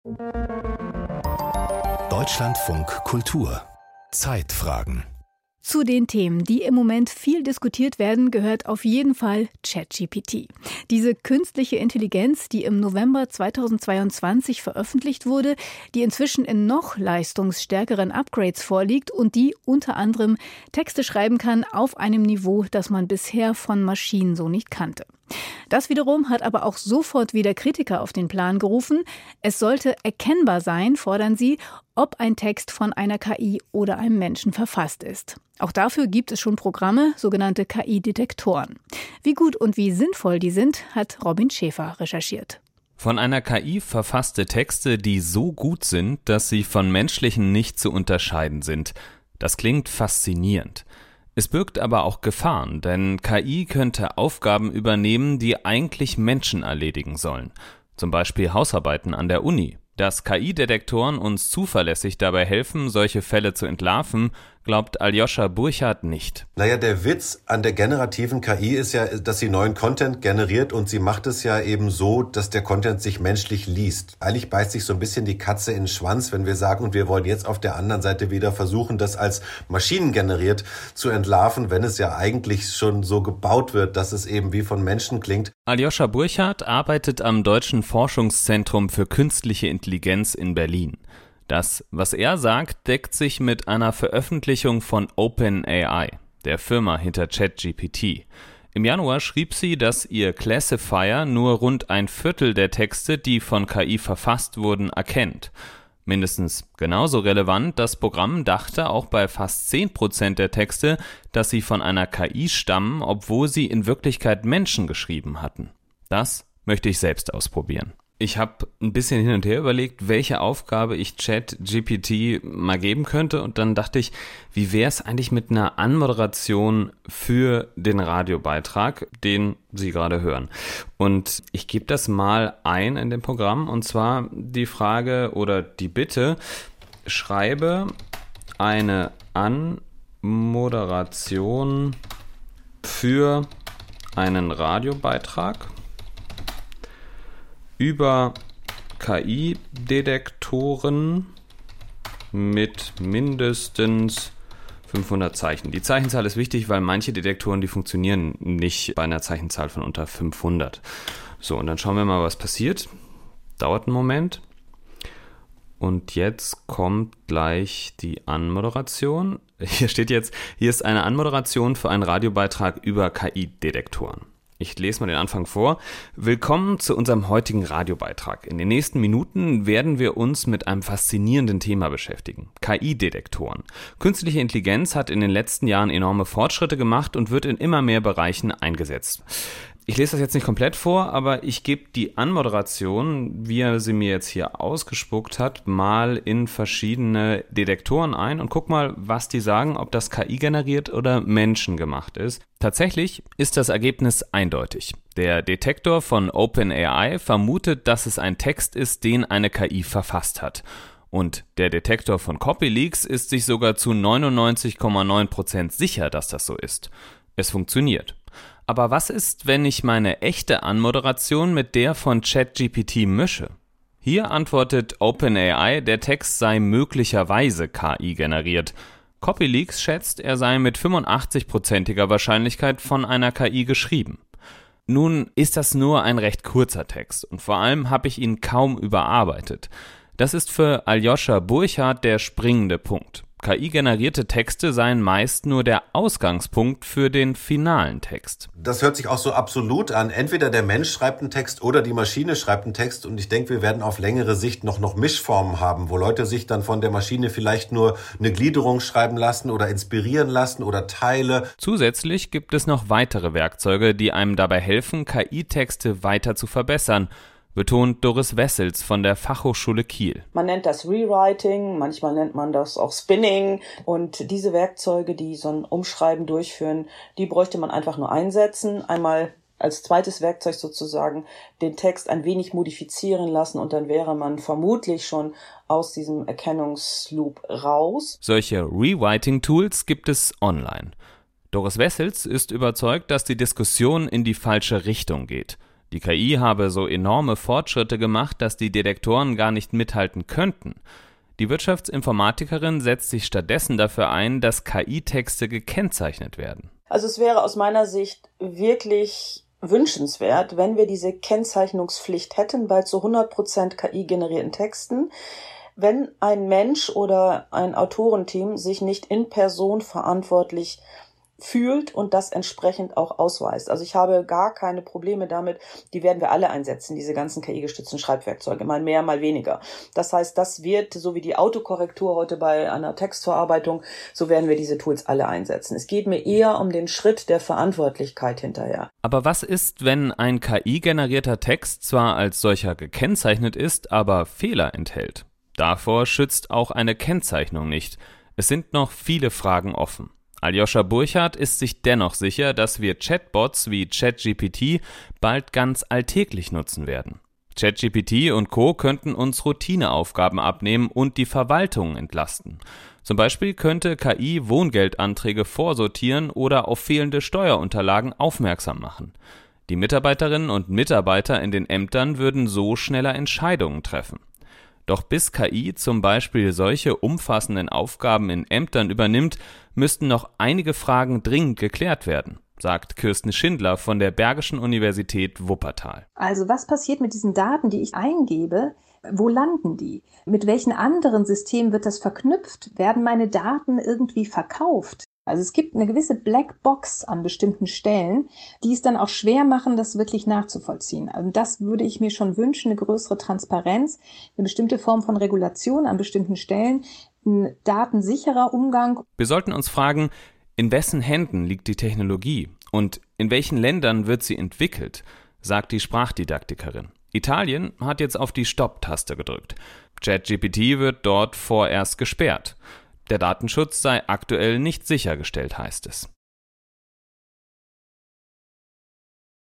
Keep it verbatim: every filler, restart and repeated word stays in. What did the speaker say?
Deutschlandfunk Kultur Zeitfragen. Zu den Themen, die im Moment viel diskutiert werden, gehört auf jeden Fall ChatGPT. Diese künstliche Intelligenz, die im November zweitausendzweiundzwanzig veröffentlicht wurde, die inzwischen in noch leistungsstärkeren Upgrades vorliegt und die unter anderem Texte schreiben kann auf einem Niveau, das man bisher von Maschinen so nicht kannte. Das wiederum hat aber auch sofort wieder Kritiker auf den Plan gerufen. Es sollte erkennbar sein, fordern sie, ob ein Text von einer K I oder einem Menschen verfasst ist. Auch dafür gibt es schon Programme, sogenannte K I-Detektoren. Wie gut und wie sinnvoll die sind, hat Robin Schäfer recherchiert. Von einer K I verfasste Texte, die so gut sind, dass sie von menschlichen nicht zu unterscheiden sind. Das klingt faszinierend. Es birgt aber auch Gefahren, denn K I könnte Aufgaben übernehmen, die eigentlich Menschen erledigen sollen. Zum Beispiel Hausarbeiten an der Uni. Dass K I-Detektoren uns zuverlässig dabei helfen, solche Fälle zu entlarven, glaubt Aljoscha Burchardt nicht. Naja, der Witz an der generativen K I ist ja, dass sie neuen Content generiert und sie macht es ja eben so, dass der Content sich menschlich liest. Eigentlich beißt sich so ein bisschen die Katze in den Schwanz, wenn wir sagen, und wir wollen jetzt auf der anderen Seite wieder versuchen, das als maschinengeneriert zu entlarven, wenn es ja eigentlich schon so gebaut wird, dass es eben wie von Menschen klingt. Aljoscha Burchardt arbeitet am Deutschen Forschungszentrum für künstliche Intelligenz in Berlin. Das, was er sagt, deckt sich mit einer Veröffentlichung von OpenAI, der Firma hinter ChatGPT. Im Januar schrieb sie, dass ihr Classifier nur rund ein Viertel der Texte, die von K I verfasst wurden, erkennt. Mindestens genauso relevant, das Programm dachte auch bei fast zehn Prozent der Texte, dass sie von einer K I stammen, obwohl sie in Wirklichkeit Menschen geschrieben hatten. Das möchte ich selbst ausprobieren. Ich habe ein bisschen hin und her überlegt, welche Aufgabe ich ChatGPT mal geben könnte, und dann dachte ich, wie wäre es eigentlich mit einer Anmoderation für den Radiobeitrag, den Sie gerade hören. Und ich gebe das mal ein in dem Programm, und zwar die Frage oder die Bitte: Schreibe eine Anmoderation für einen Radiobeitrag über K I-Detektoren mit mindestens fünfhundert Zeichen. Die Zeichenzahl ist wichtig, weil manche Detektoren, die funktionieren nicht bei einer Zeichenzahl von unter fünfhundert. So, und dann schauen wir mal, was passiert. Dauert einen Moment. Und jetzt kommt gleich die Anmoderation. Hier steht jetzt, hier ist eine Anmoderation für einen Radiobeitrag über K I-Detektoren. Ich lese mal den Anfang vor. Willkommen zu unserem heutigen Radiobeitrag. In den nächsten Minuten werden wir uns mit einem faszinierenden Thema beschäftigen: K I-Detektoren. Künstliche Intelligenz hat in den letzten Jahren enorme Fortschritte gemacht und wird in immer mehr Bereichen eingesetzt. Ich lese das jetzt nicht komplett vor, aber ich gebe die Anmoderation, wie er sie mir jetzt hier ausgespuckt hat, mal in verschiedene Detektoren ein und guck mal, was die sagen, ob das K I generiert oder menschengemacht ist. Tatsächlich ist das Ergebnis eindeutig. Der Detektor von OpenAI vermutet, dass es ein Text ist, den eine K I verfasst hat. Und der Detektor von Copyleaks ist sich sogar zu neunundneunzig Komma neun Prozent sicher, dass das so ist. Es funktioniert. Aber was ist, wenn ich meine echte Anmoderation mit der von ChatGPT mische? Hier antwortet OpenAI, der Text sei möglicherweise K I generiert. Copyleaks schätzt, er sei mit fünfundachtzig-prozentiger Wahrscheinlichkeit von einer K I geschrieben. Nun ist das nur ein recht kurzer Text und vor allem habe ich ihn kaum überarbeitet. Das ist für Aljoscha Burchardt der springende Punkt. K I-generierte Texte seien meist nur der Ausgangspunkt für den finalen Text. Das hört sich auch so absolut an. Entweder der Mensch schreibt einen Text oder die Maschine schreibt einen Text. Und ich denke, wir werden auf längere Sicht noch, noch Mischformen haben, wo Leute sich dann von der Maschine vielleicht nur eine Gliederung schreiben lassen oder inspirieren lassen oder Teile. Zusätzlich gibt es noch weitere Werkzeuge, die einem dabei helfen, K I-Texte weiter zu verbessern, betont Doris Wessels von der Fachhochschule Kiel. Man nennt das Rewriting, manchmal nennt man das auch Spinning. Und diese Werkzeuge, die so ein Umschreiben durchführen, die bräuchte man einfach nur einsetzen. Einmal als zweites Werkzeug sozusagen den Text ein wenig modifizieren lassen und dann wäre man vermutlich schon aus diesem Erkennungsloop raus. Solche Rewriting-Tools gibt es online. Doris Wessels ist überzeugt, dass die Diskussion in die falsche Richtung geht. Die K I habe so enorme Fortschritte gemacht, dass die Detektoren gar nicht mithalten könnten. Die Wirtschaftsinformatikerin setzt sich stattdessen dafür ein, dass K I-Texte gekennzeichnet werden. Also es wäre aus meiner Sicht wirklich wünschenswert, wenn wir diese Kennzeichnungspflicht hätten bei zu hundert Prozent K I-generierten Texten, wenn ein Mensch oder ein Autorenteam sich nicht in Person verantwortlich fühlt und das entsprechend auch ausweist. Also ich habe gar keine Probleme damit, die werden wir alle einsetzen, diese ganzen K I-gestützten Schreibwerkzeuge, mal mehr, mal weniger. Das heißt, das wird, so wie die Autokorrektur heute bei einer Textverarbeitung, so werden wir diese Tools alle einsetzen. Es geht mir eher um den Schritt der Verantwortlichkeit hinterher. Aber was ist, wenn ein K I-generierter Text zwar als solcher gekennzeichnet ist, aber Fehler enthält? Davor schützt auch eine Kennzeichnung nicht. Es sind noch viele Fragen offen. Aljoscha Burchardt ist sich dennoch sicher, dass wir Chatbots wie ChatGPT bald ganz alltäglich nutzen werden. ChatGPT und Co. könnten uns Routineaufgaben abnehmen und die Verwaltung entlasten. Zum Beispiel könnte K I Wohngeldanträge vorsortieren oder auf fehlende Steuerunterlagen aufmerksam machen. Die Mitarbeiterinnen und Mitarbeiter in den Ämtern würden so schneller Entscheidungen treffen. Doch bis K I zum Beispiel solche umfassenden Aufgaben in Ämtern übernimmt, müssten noch einige Fragen dringend geklärt werden, sagt Kirsten Schindler von der Bergischen Universität Wuppertal. Also was passiert mit diesen Daten, die ich eingebe? Wo landen die? Mit welchen anderen Systemen wird das verknüpft? Werden meine Daten irgendwie verkauft? Also es gibt eine gewisse Blackbox an bestimmten Stellen, die es dann auch schwer machen, das wirklich nachzuvollziehen. Also das würde ich mir schon wünschen, eine größere Transparenz, eine bestimmte Form von Regulation an bestimmten Stellen, ein datensicherer Umgang. Wir sollten uns fragen, in wessen Händen liegt die Technologie und in welchen Ländern wird sie entwickelt, sagt die Sprachdidaktikerin. Italien hat jetzt auf die Stopp-Taste gedrückt. ChatGPT wird dort vorerst gesperrt. Der Datenschutz sei aktuell nicht sichergestellt, heißt es.